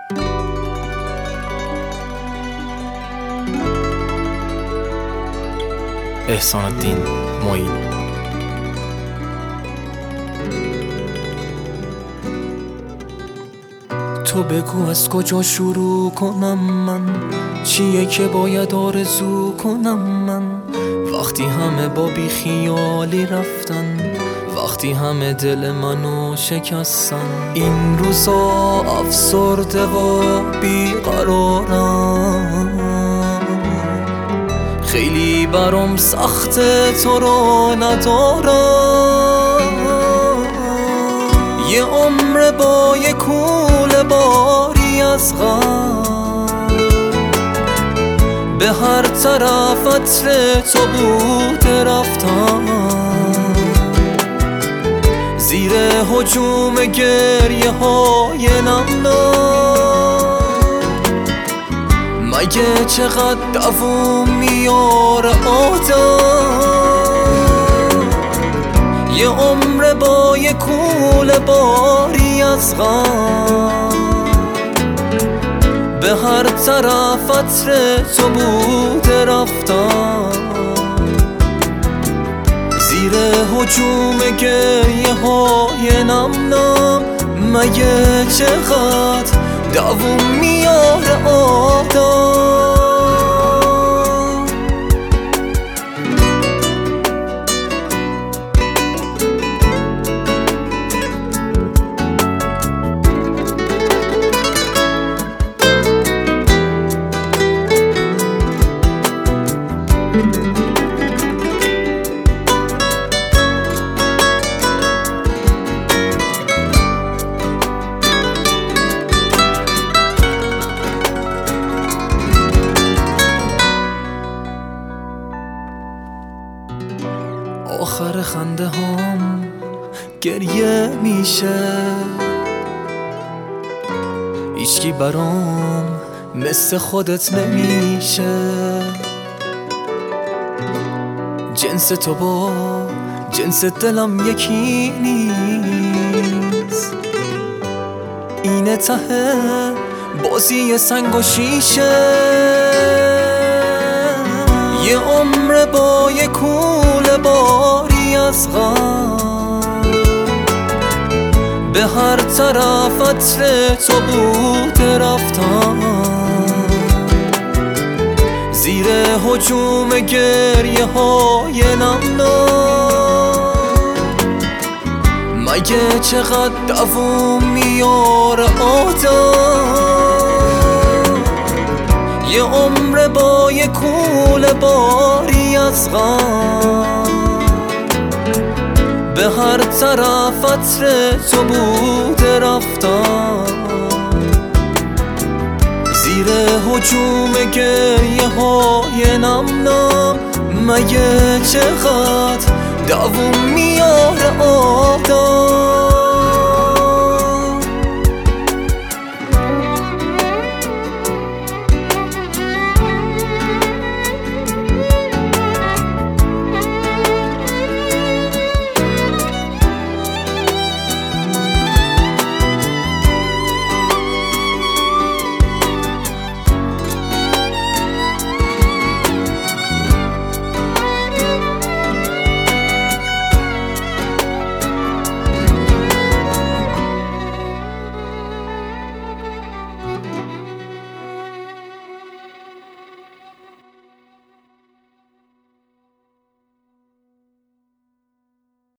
احسان الدین معین. تو بگو از کجا شروع کنم من، چیه که باید آرزو کنم من، وقتی همه با بی خیالی رفتن، وقتی همه دل منو شکستن. این روزا افسرده و بیقرارم، خیلی برام سخته تو رو ندارم. یه عمر با یه کوله باری از غم، به هر طرف عطر تو بوده رفتم، زیر هجوم گریه های نمنام. مگه چقدر دووم میاره آدم، یه عمر با یه کوله باری از غم، به هر طرف عطر تو بوده رفتم، زیر هجوم گریه های نمنام. مگه چقدر دووم میاره آدم. آخر خنده هام گریه میشه، هیچکی برام مثل خودت نمیشه. جنس تو با جنس دلم یکی نیست، اینه ته بازی سنگ و شیشه. یه عمر با یه کوله باری از غم، به هر طرف عطر تو بوده رفتم، زیر هجوم گریه های نمنام. مگه چقدر دووم میاره آدم، یه عمر با یه کوله باری از غم، به هر طرف عطر تو بوده رفتم، زیر هجوم گریه های نمنام. مگه چقدر دووم میاره آدم.